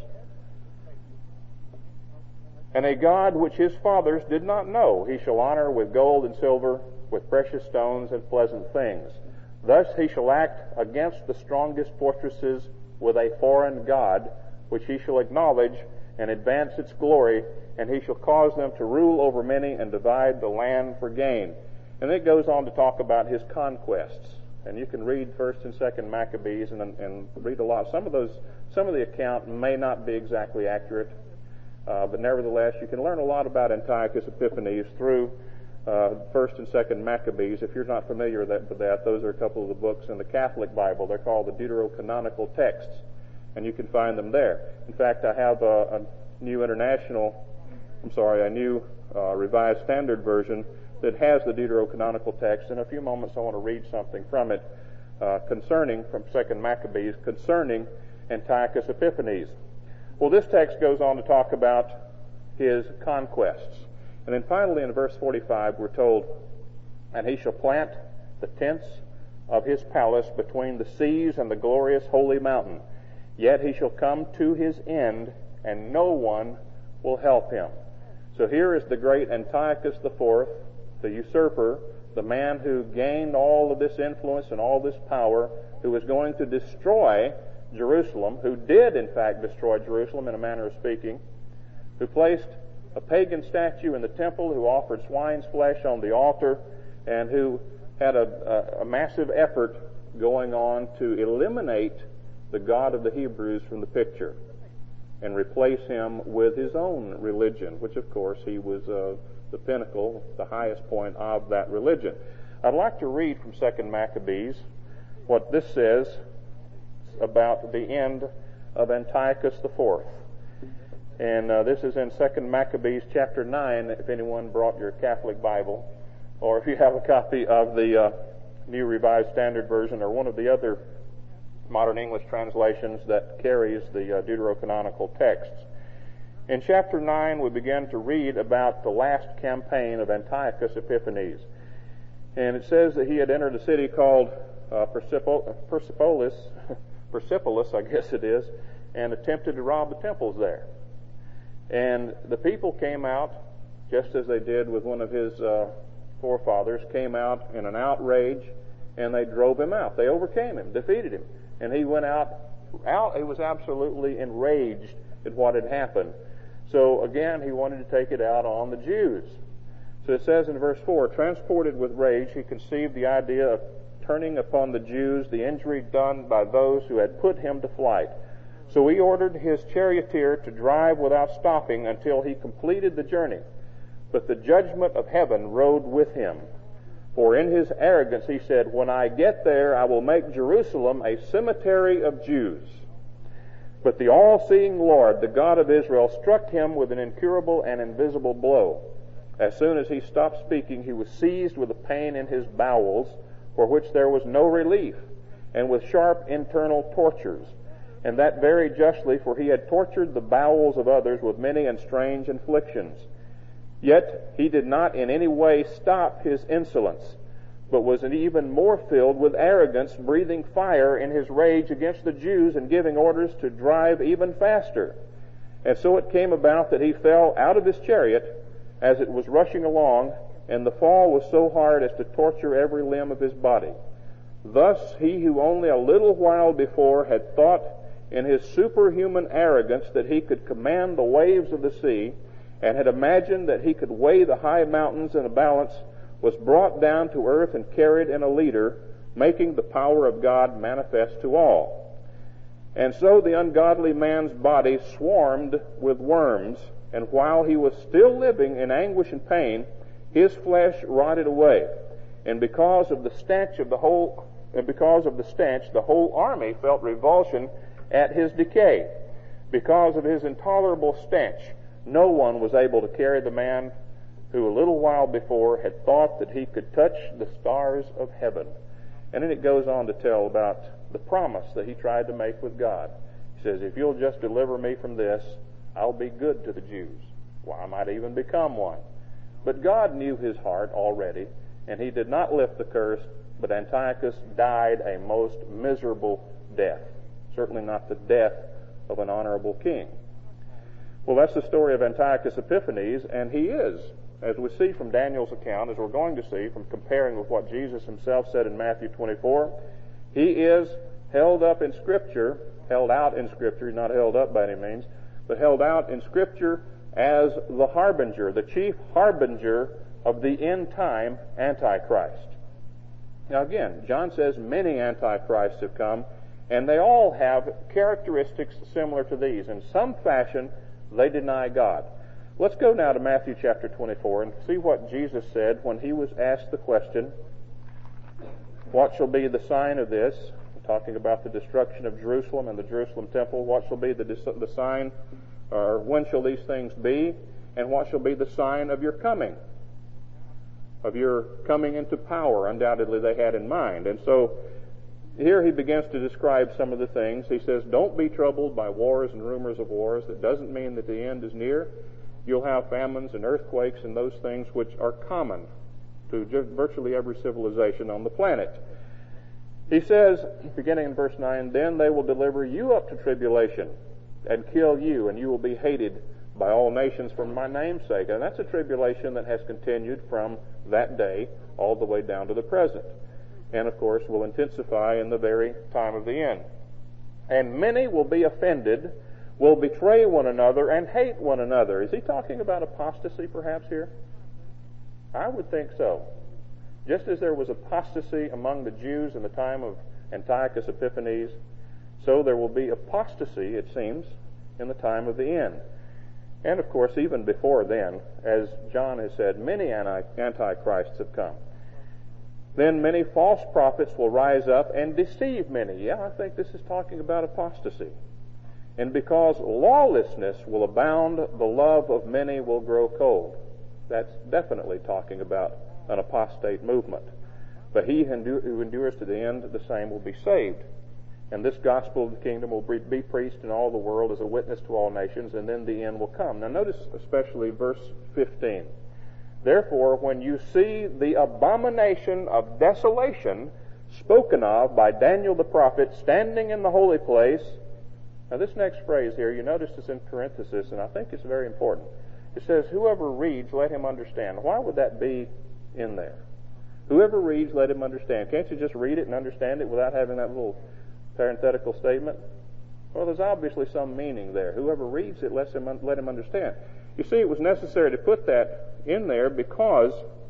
And a god which his fathers did not know, he shall honor with gold and silver, with precious stones and pleasant things. Thus he shall act against the strongest fortresses with a foreign god, which he shall acknowledge and advance its glory, and he shall cause them to rule over many and divide the land for gain. And it goes on to talk about his conquests. And you can read First and Second Maccabees and, and read a lot. Some of those, some of the account may not be exactly accurate, uh, but nevertheless, you can learn a lot about Antiochus Epiphanes through uh, First and Second Maccabees. If you're not familiar with that, with that, those are a couple of the books in the Catholic Bible. They're called the Deuterocanonical texts, and you can find them there. In fact, I have a, a new international, I'm sorry, a new uh, Revised Standard Version that has the Deuterocanonical text. In a few moments I want to read something from it uh, concerning, from Second Maccabees, concerning Antiochus Epiphanes. Well, this text goes on to talk about his conquests. And then finally in verse forty-five we're told, and he shall plant the tents of his palace between the seas and the glorious holy mountain. Yet he shall come to his end, and no one will help him. So here is the great Antiochus the Fourth, the usurper, the man who gained all of this influence and all this power, who was going to destroy Jerusalem, who did in fact destroy Jerusalem in a manner of speaking, who placed a pagan statue in the temple, who offered swine's flesh on the altar, and who had a, a, a massive effort going on to eliminate the God of the Hebrews from the picture and replace him with his own religion, which of course he was uh, the pinnacle, the highest point of that religion. I'd like to read from Second Maccabees what this says about the end of Antiochus the Fourth. And uh, this is in Second Maccabees chapter nine, if anyone brought your Catholic Bible, or if you have a copy of the uh, New Revised Standard Version or one of the other modern English translations that carries the uh, Deuterocanonical texts. In chapter nine, we begin to read about the last campaign of Antiochus Epiphanes. And it says that he had entered a city called uh, Persepolis, Persepolis, I guess it is, and attempted to rob the temples there. And the people came out, just as they did with one of his uh, forefathers, came out in an outrage, and they drove him out. They overcame him, defeated him. And he went out, out, he was absolutely enraged at what had happened. So again, he wanted to take it out on the Jews. So it says in verse four, transported with rage, he conceived the idea of turning upon the Jews the injury done by those who had put him to flight. So he ordered his charioteer to drive without stopping until he completed the journey. But the judgment of heaven rode with him. For in his arrogance he said, when I get there, I will make Jerusalem a cemetery of Jews. But the all-seeing Lord, the God of Israel, struck him with an incurable and invisible blow. As soon as he stopped speaking, he was seized with a pain in his bowels, for which there was no relief, and with sharp internal tortures. And that very justly, for he had tortured the bowels of others with many and strange inflictions. Yet he did not in any way stop his insolence, but was even more filled with arrogance, breathing fire in his rage against the Jews and giving orders to drive even faster. And so it came about that he fell out of his chariot as it was rushing along, and the fall was so hard as to torture every limb of his body. Thus he who only a little while before had thought in his superhuman arrogance that he could command the waves of the sea, and had imagined that he could weigh the high mountains in a balance, was brought down to earth and carried in a leader, making the power of God manifest to all. And so the ungodly man's body swarmed with worms, and while he was still living in anguish and pain, his flesh rotted away. And because of the stench of the whole, and because of the stench, the whole army felt revulsion at his decay. Because of his intolerable stench, no one was able to carry the man who a little while before had thought that he could touch the stars of heaven. And then it goes on to tell about the promise that he tried to make with God. He says, if you'll just deliver me from this, I'll be good to the Jews. Well, I might even become one. But God knew his heart already, and he did not lift the curse, but Antiochus died a most miserable death. Certainly not the death of an honorable king. Well, that's the story of Antiochus Epiphanes, and he is, as we see from Daniel's account, as we're going to see from comparing with what Jesus himself said in Matthew twenty-four, he is held up in Scripture, held out in Scripture, not held up by any means, but held out in Scripture as the harbinger, the chief harbinger of the end-time Antichrist. Now again, John says many Antichrists have come, and they all have characteristics similar to these. In some fashion, they deny God. Let's go now to Matthew chapter twenty-four and see what Jesus said when he was asked the question, what shall be the sign of this? We're talking about the destruction of Jerusalem and the Jerusalem temple. What shall be the, the sign, or when shall these things be? And what shall be the sign of your coming? Of your coming into power, undoubtedly they had in mind. And so here he begins to describe some of the things. He says, don't be troubled by wars and rumors of wars. That doesn't mean that the end is near. You'll have famines and earthquakes and those things which are common to virtually every civilization on the planet. He says, beginning in verse nine, then they will deliver you up to tribulation and kill you, and you will be hated by all nations for my name's sake. And that's a tribulation that has continued from that day all the way down to the present. And of course will intensify in the very time of the end. And many will be offended, will betray one another, and hate one another. Is he talking about apostasy perhaps here? I would think so. Just as there was apostasy among the Jews in the time of Antiochus Epiphanes, so there will be apostasy, it seems, in the time of the end. And of course, even before then, as John has said, many antichrists have come. Then many false prophets will rise up and deceive many. Yeah, I think this is talking about apostasy. And because lawlessness will abound, the love of many will grow cold. That's definitely talking about an apostate movement. But he who endures to the end, the same will be saved. And this gospel of the kingdom will be preached in all the world as a witness to all nations, and then the end will come. Now notice especially verse fifteen. Therefore, when you see the abomination of desolation spoken of by Daniel the prophet standing in the holy place. Now this next phrase here, you notice it's in parenthesis, and I think it's very important. It says, whoever reads, let him understand. Why would that be in there? Whoever reads, let him understand. Can't you just read it and understand it without having that little parenthetical statement? Well, there's obviously some meaning there. Whoever reads it, let him, let him understand. You see, it was necessary to put that in there because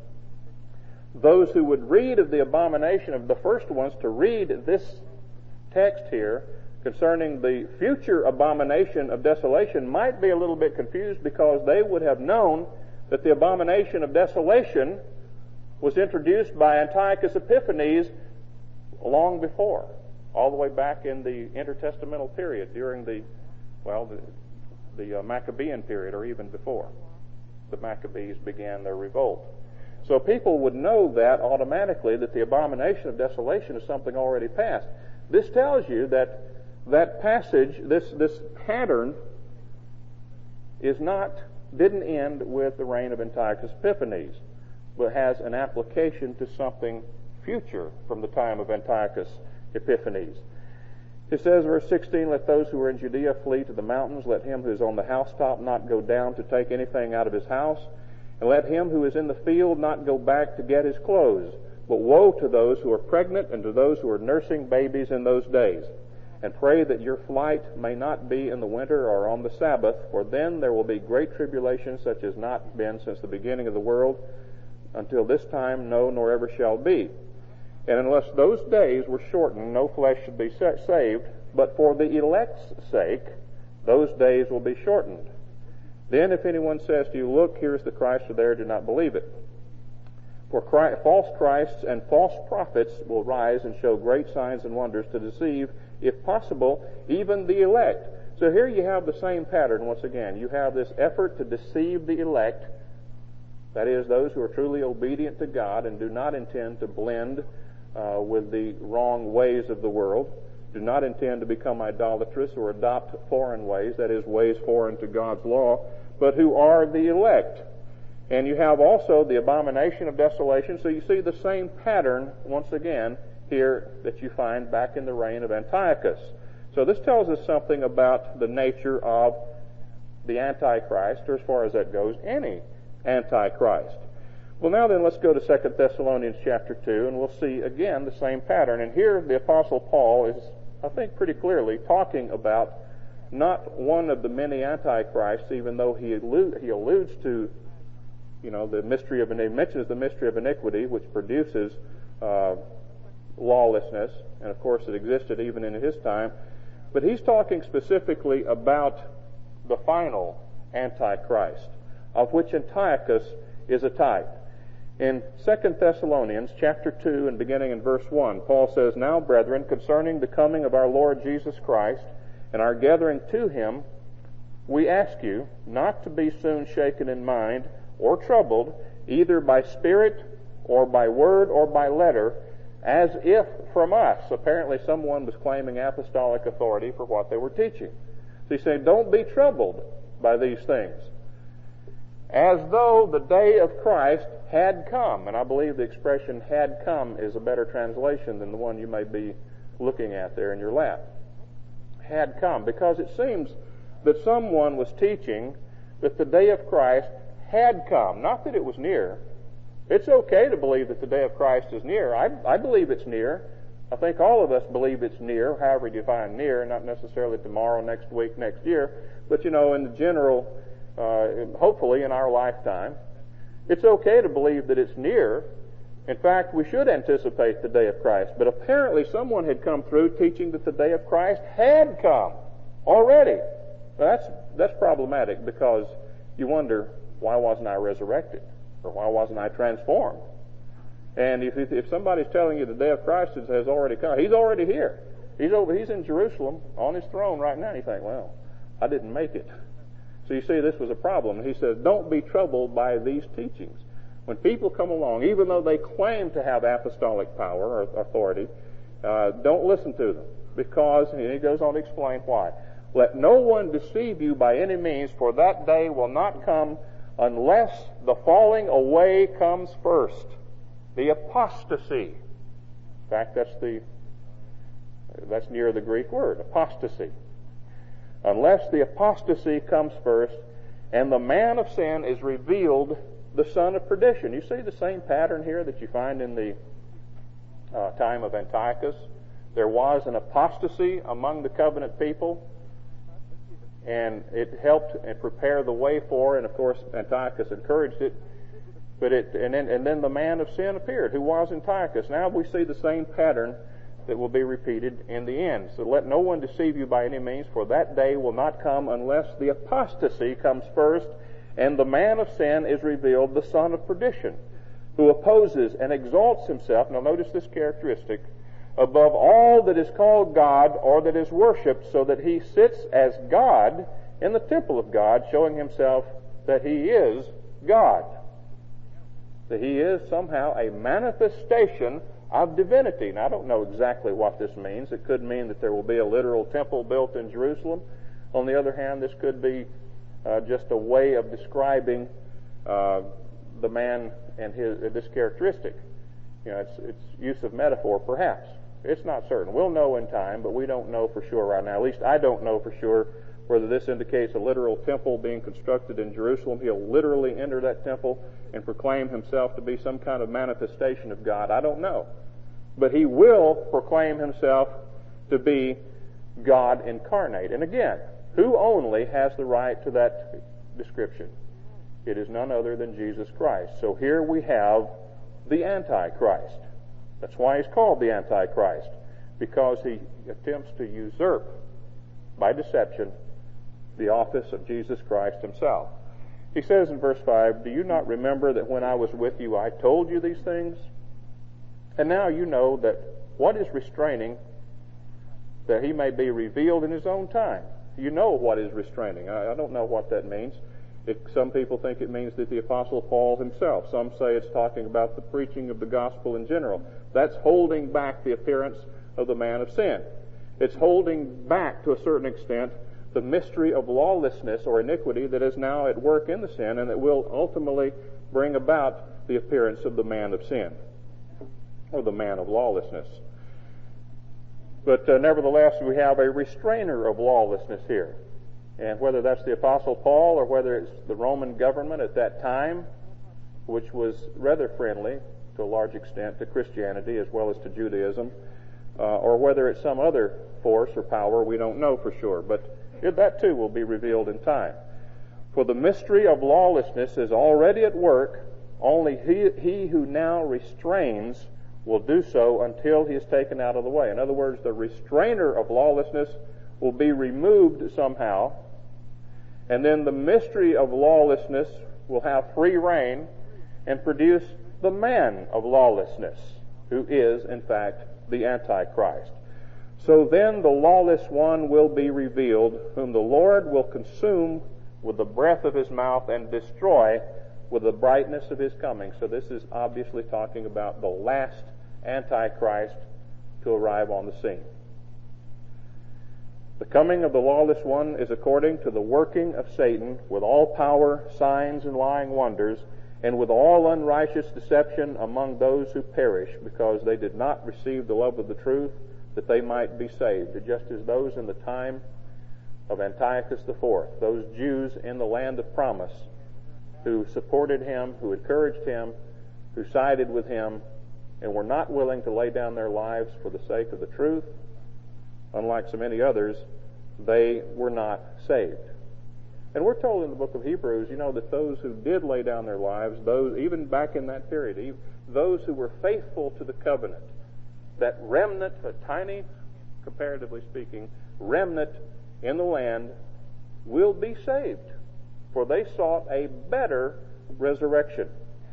those who would read of the abomination of the first ones to read this text here concerning the future abomination of desolation might be a little bit confused because they would have known that the abomination of desolation was introduced by Antiochus Epiphanes long before, all the way back in the intertestamental period during the, well, the, the uh, Maccabean period or even before the Maccabees began their revolt. So people would know that automatically, that the abomination of desolation is something already past. This tells you that that passage, this this pattern, is not didn't end with the reign of Antiochus Epiphanes, but has an application to something future from the time of Antiochus Epiphanes. It says, verse sixteen, let those who are in Judea flee to the mountains. Let him who is on the housetop not go down to take anything out of his house. And let him who is in the field not go back to get his clothes. But woe to those who are pregnant and to those who are nursing babies in those days. And pray that your flight may not be in the winter or on the Sabbath, for then there will be great tribulation such as not been since the beginning of the world, until this time, no, nor ever shall be. And unless those days were shortened, no flesh should be saved, but for the elect's sake, those days will be shortened. Then if anyone says to you, look, here's the Christ, or there, do not believe it. For Christ, false Christs and false prophets will rise and show great signs and wonders to deceive, if possible, even the elect. So here you have the same pattern once again. You have this effort to deceive the elect That is, those who are truly obedient to God and do not intend to blend uh, with the wrong ways of the world, do not intend to become idolatrous or adopt foreign ways, that is, ways foreign to God's law, but who are the elect. And you have also the abomination of desolation, so you see the same pattern once again here that you find back in the reign of Antiochus. So this tells us something about the nature of the Antichrist, or as far as that goes, any Antichrist. Well, now then, let's go to Second Thessalonians chapter two, and we'll see again the same pattern. And here the Apostle Paul is, I think, pretty clearly talking about not one of the many Antichrists, even though he, allude, he alludes to, you know, the mystery of, he mentions the mystery of iniquity, which produces uh, lawlessness, and of course it existed even in his time. But he's talking specifically about the final Antichrist, of which Antiochus is a type. In Second Thessalonians chapter two and beginning in verse one, Paul says, "Now, brethren, concerning the coming of our Lord Jesus Christ and our gathering to him, we ask you not to be soon shaken in mind or troubled, either by spirit or by word or by letter, as if from us." Apparently someone was claiming apostolic authority for what they were teaching. So he's saying, don't be troubled by these things, as though the day of Christ had come. And I believe the expression "had come" is a better translation than the one you may be looking at there in your lap. Had come, because it seems that someone was teaching that the day of Christ had come, not that it was near. It's okay to believe that the day of Christ is near. I, I believe it's near. I think all of us believe it's near, however you define near, not necessarily tomorrow, next week, next year, but you know, in the general, uh, hopefully in our lifetime. It's okay to believe that it's near. In fact, we should anticipate the day of Christ. But apparently someone had come through teaching that the day of Christ had come already. Now that's, that's problematic, because you wonder, why wasn't I resurrected? Or why wasn't I transformed? And if, if somebody's telling you the day of Christ has already come, he's already here. He's over, he's in Jerusalem on his throne right now. And you think, well, I didn't make it. So you see, this was a problem. He says, don't be troubled by these teachings. When people come along, even though they claim to have apostolic power or authority, uh, don't listen to them. Because, and he goes on to explain why. Let no one deceive you by any means, for that day will not come unless the falling away comes first, the apostasy. In fact, that's the that's near the Greek word, apostasy. Unless the apostasy comes first, and the man of sin is revealed, the son of perdition. You see the same pattern here that you find in the uh, time of Antiochus. There was an apostasy among the covenant people, and it helped and prepare the way for, and of course Antiochus encouraged it. But it, and then, and then the man of sin appeared, who was Antiochus. Now we see the same pattern that will be repeated in the end. So let no one deceive you by any means, for that day will not come unless the apostasy comes first, and the man of sin is revealed, the son of perdition, who opposes and exalts himself. Now notice this characteristic: above all that is called God or that is worshipped, so that he sits as God in the temple of God, showing himself that he is God. That he is somehow a manifestation of divinity. Now, I don't know exactly what this means. It could mean that there will be a literal temple built in Jerusalem. On the other hand, this could be uh, just a way of describing uh, the man and his uh, this characteristic. You know, it's, it's use of metaphor, perhaps. It's not certain. We'll know in time, but we don't know for sure right now. At least I don't know for sure whether this indicates a literal temple being constructed in Jerusalem. He'll literally enter that temple and proclaim himself to be some kind of manifestation of God. I don't know. But he will proclaim himself to be God incarnate. And again, who only has the right to that description? It is none other than Jesus Christ. So here we have the Antichrist. That's why he's called the Antichrist, because he attempts to usurp by deception the office of Jesus Christ himself. He says in verse five, "Do you not remember that when I was with you I told you these things? And now you know that what is restraining, that he may be revealed in his own time." You know what is restraining. I, I don't know what that means. It, some people think it means that the Apostle Paul himself. Some say it's talking about the preaching of the gospel in general. That's holding back the appearance of the man of sin. It's holding back, to a certain extent, the mystery of lawlessness or iniquity that is now at work in the sin and that will ultimately bring about the appearance of the man of sin, or the man of lawlessness. But uh, nevertheless, we have a restrainer of lawlessness here. And whether that's the Apostle Paul or whether it's the Roman government at that time, which was rather friendly to a large extent to Christianity as well as to Judaism, uh, or whether it's some other force or power, we don't know for sure. But it, that too will be revealed in time. For the mystery of lawlessness is already at work. Only he, he who now restrains will do so until he is taken out of the way. In other words, the restrainer of lawlessness will be removed somehow, and then the mystery of lawlessness will have free reign and produce the man of lawlessness, who is, in fact, the Antichrist. So then the lawless one will be revealed, whom the Lord will consume with the breath of his mouth and destroy with the brightness of his coming. So this is obviously talking about the last Antichrist to arrive on the scene. The coming of the lawless one is according to the working of Satan with all power, signs, and lying wonders, and with all unrighteous deception among those who perish, because they did not receive the love of the truth, that they might be saved. Just as those in the time of Antiochus the Fourth, those Jews in the land of promise, who supported him, who encouraged him, who sided with him, and were not willing to lay down their lives for the sake of the truth, unlike so many others, they were not saved. And we're told in the book of Hebrews, you know, that those who did lay down their lives, those even back in that period, even those who were faithful to the covenant, that remnant, a tiny, comparatively speaking, remnant in the land, will be saved, for they sought a better resurrection.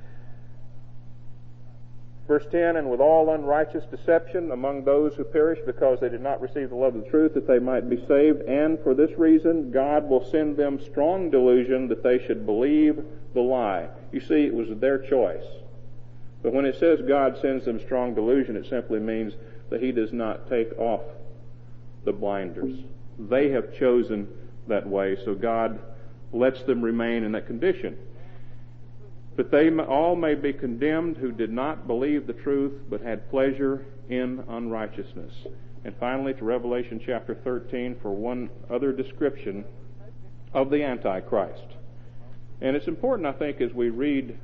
Verse ten, and with all unrighteous deception among those who perish, because they did not receive the love of the truth, that they might be saved. And for this reason, God will send them strong delusion, that they should believe the lie. You see, it was their choice. But when it says God sends them strong delusion, it simply means that he does not take off the blinders. They have chosen that way, so God lets them remain in that condition. But they all may be condemned who did not believe the truth, but had pleasure in unrighteousness. And finally, to Revelation chapter thirteen for one other description of the Antichrist. And it's important, I think, as we read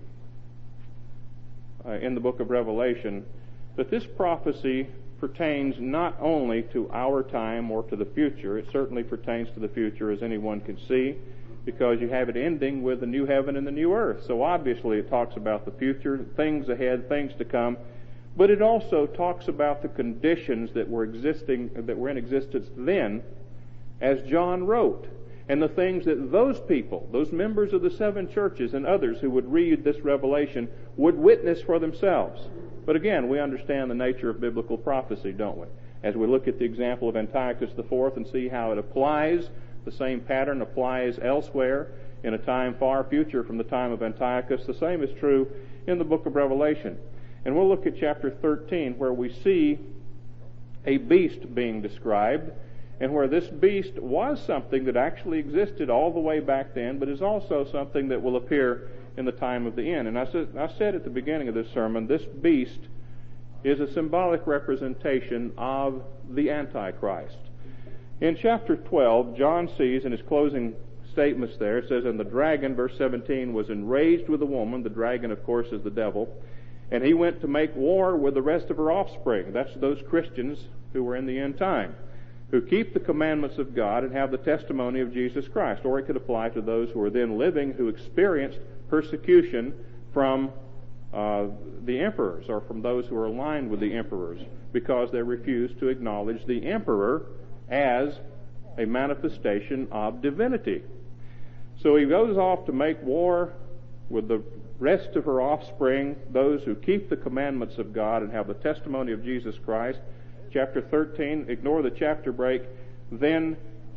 uh, in the book of Revelation, that this prophecy pertains not only to our time or to the future. It certainly pertains to the future, as anyone can see, because you have it ending with the new heaven and the new earth. So obviously it talks about the future, things ahead, things to come. But it also talks about the conditions that were existing, that were in existence then, as John wrote, and the things that those people, those members of the seven churches and others who would read this revelation, would witness for themselves. But again, we understand the nature of biblical prophecy, don't we? As we look at the example of Antiochus the Fourth and see how it applies, the same pattern applies elsewhere in a time far future from the time of Antiochus. The same is true in the book of Revelation. And we'll look at chapter thirteen, where we see a beast being described, and where this beast was something that actually existed all the way back then, but is also something that will appear in the time of the end. And I said, I said at the beginning of this sermon, this beast is a symbolic representation of the Antichrist. In chapter twelve, John sees in his closing statements there, it says, and the dragon, verse seventeen, was enraged with the woman. The dragon, of course, is the devil. And he went to make war with the rest of her offspring. That's those Christians who were in the end time, who keep the commandments of God and have the testimony of Jesus Christ. Or it could apply to those who are then living, who experienced persecution from uh, the emperors, or from those who are aligned with the emperors, because they refused to acknowledge the emperor as a manifestation of divinity. So he goes off to make war with the rest of her offspring, those who keep the commandments of God and have the testimony of Jesus Christ. Chapter thirteen, ignore the chapter break. Then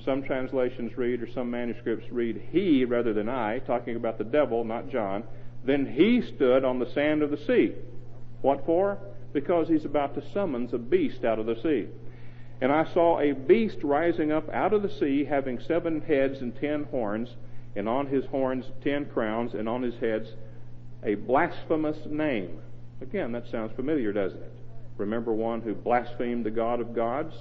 Some translations read, or some manuscripts read, he rather than I, talking about the devil, not John. Then he stood on the sand of the sea. What for? Because he's about to summons a beast out of the sea. And I saw a beast rising up out of the sea, having seven heads and ten horns, and on his horns ten crowns, and on his heads a blasphemous name. Again, that sounds familiar, doesn't it? Remember one who blasphemed the God of gods?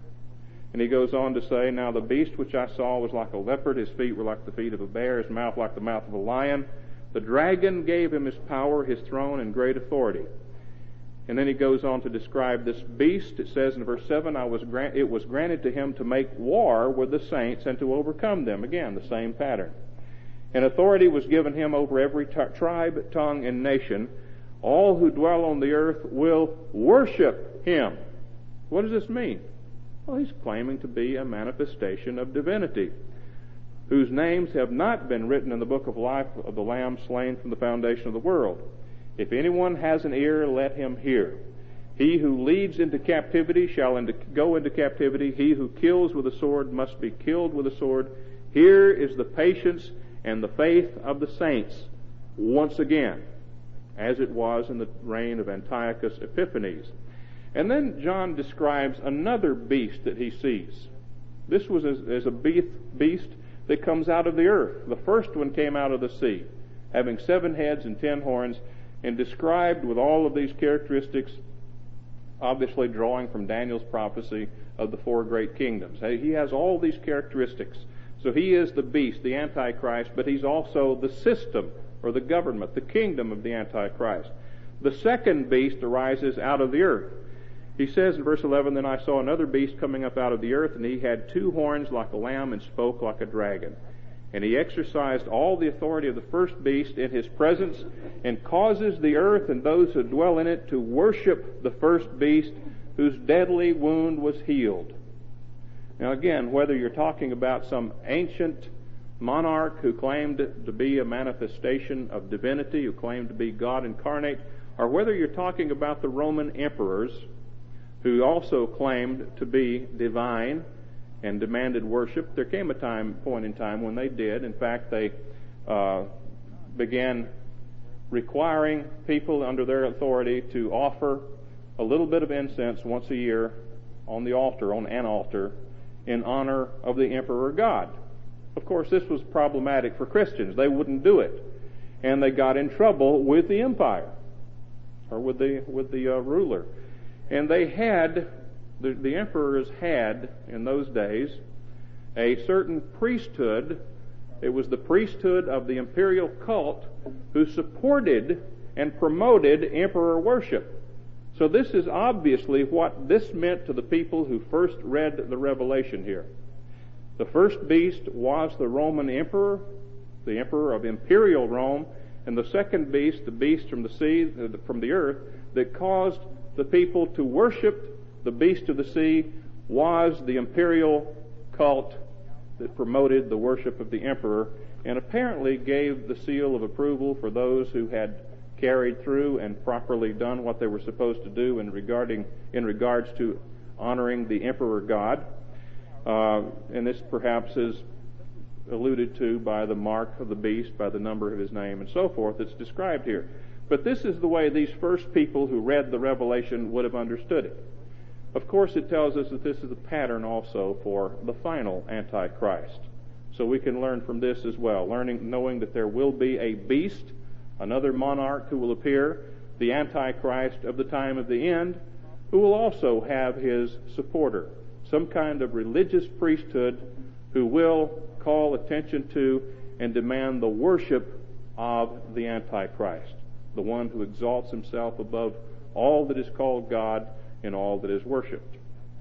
And he goes on to say, now the beast which I saw was like a leopard, his feet were like the feet of a bear, his mouth like the mouth of a lion. The dragon gave him his power, his throne, and great authority. And then he goes on to describe this beast. It says in verse seven, I was grant, it was granted to him to make war with the saints and to overcome them. Again, the same pattern. And authority was given him over every t- tribe, tongue, and nation. All who dwell on the earth will worship him. What does this mean? Well, he's claiming to be a manifestation of divinity, whose names have not been written in the book of life of the Lamb slain from the foundation of the world. If anyone has an ear, let him hear. He who leads into captivity shall into, go into captivity. He who kills with a sword must be killed with a sword. Here is the patience and the faith of the saints once again, as it was in the reign of Antiochus Epiphanes. And then John describes another beast that he sees. This was as, as a beast that comes out of the earth. The first one came out of the sea, having seven heads and ten horns, and described with all of these characteristics, obviously drawing from Daniel's prophecy of the four great kingdoms. He has all these characteristics. So he is the beast, the Antichrist, but he's also the system or the government, the kingdom of the Antichrist. The second beast arises out of the earth. He says in verse eleven, then I saw another beast coming up out of the earth, and he had two horns like a lamb and spoke like a dragon. And he exercised all the authority of the first beast in his presence, and causes the earth and those who dwell in it to worship the first beast, whose deadly wound was healed. Now again, whether you're talking about some ancient monarch who claimed to be a manifestation of divinity, who claimed to be God incarnate, or whether you're talking about the Roman emperors, who also claimed to be divine and demanded worship, there came a time, point in time when they did. In fact, they uh, began requiring people under their authority to offer a little bit of incense once a year on the altar, on an altar, in honor of the emperor God. Of course, this was problematic for Christians. They wouldn't do it. And they got in trouble with the empire, or with the, with the uh, ruler. And they had, the, the emperors had, in those days, a certain priesthood. It was the priesthood of the imperial cult who supported and promoted emperor worship. So this is obviously what this meant to the people who first read the Revelation here. The first beast was the Roman emperor, the emperor of imperial Rome, and the second beast, the beast from the sea, from the earth, that caused the people to worship the beast of the sea, was the imperial cult that promoted the worship of the emperor, and apparently gave the seal of approval for those who had carried through and properly done what they were supposed to do in regarding in regards to honoring the emperor God. Uh, and this perhaps is alluded to by the mark of the beast, by the number of his name, and so forth that's described here. But this is the way these first people who read the Revelation would have understood it. Of course, it tells us that this is a pattern also for the final Antichrist. So we can learn from this as well, learning, knowing that there will be a beast, another monarch who will appear, the Antichrist of the time of the end, who will also have his supporter, some kind of religious priesthood who will call attention to and demand the worship of the Antichrist, the one who exalts himself above all that is called God and all that is worshipped.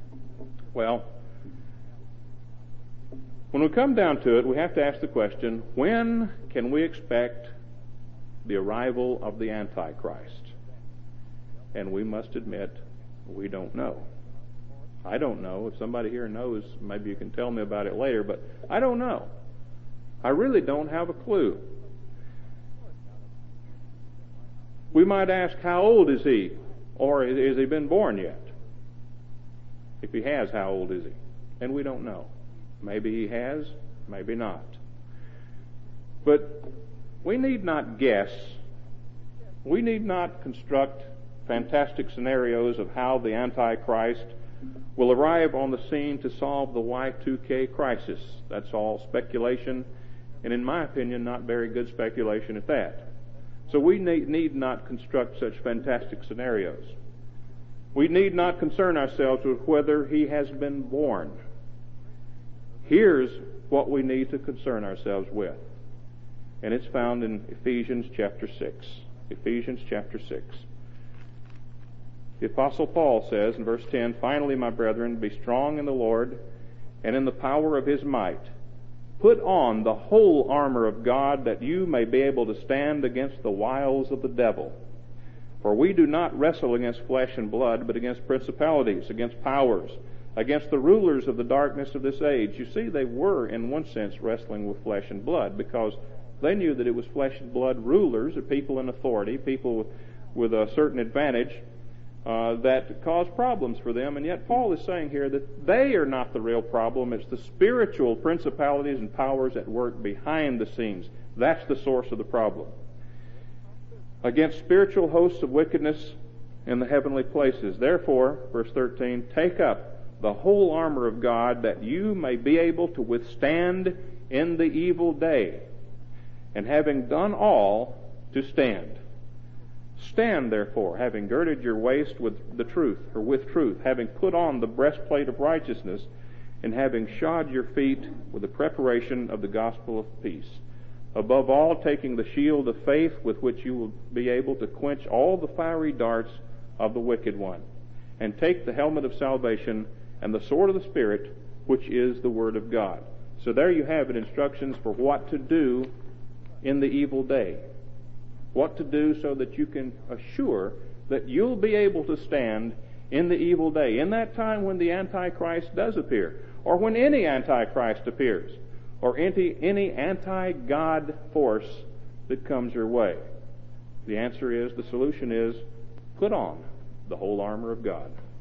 Well, when we come down to it, we have to ask the question, when can we expect the arrival of the Antichrist? And we must admit, we don't know. I don't know. If somebody here knows, maybe you can tell me about it later, but I don't know. I really don't have a clue. We might ask, how old is he? Or has he been born yet? If he has, how old is he? And we don't know. Maybe he has, maybe not. But we need not guess. We need not construct fantastic scenarios of how the Antichrist will arrive on the scene to solve the Y two K crisis. That's all speculation, and in my opinion, not very good speculation at that. So we need, need not construct such fantastic scenarios. We need not concern ourselves with whether he has been born. Here's what we need to concern ourselves with. And it's found in Ephesians chapter six. Ephesians chapter six. The Apostle Paul says in verse ten, "Finally, my brethren, be strong in the Lord and in the power of his might. Put on the whole armor of God, that you may be able to stand against the wiles of the devil. For we do not wrestle against flesh and blood, but against principalities, against powers, against the rulers of the darkness of this age." You see, they were, in one sense, wrestling with flesh and blood, because they knew that it was flesh and blood rulers, or people in authority, people with, with a certain advantage, uh, that caused problems for them. And yet Paul is saying here that they are not the real problem. It's the spiritual principalities and powers at work behind the scenes. That's the source of the problem. Against spiritual hosts of wickedness in the heavenly places. Therefore, verse thirteen, "Take up the whole armor of God, that you may be able to withstand in the evil day, and having done all, to stand. Stand, therefore, having girded your waist with the truth, or with truth, having put on the breastplate of righteousness, and having shod your feet with the preparation of the gospel of peace. Above all, taking the shield of faith, with which you will be able to quench all the fiery darts of the wicked one. And take the helmet of salvation and the sword of the Spirit, which is the Word of God." So there you have it, instructions for what to do in the evil day. What to do so that you can assure that you'll be able to stand in the evil day, in that time when the Antichrist does appear, or when any Antichrist appears, or any, any anti-God force that comes your way. The answer is, the solution is, put on the whole armor of God.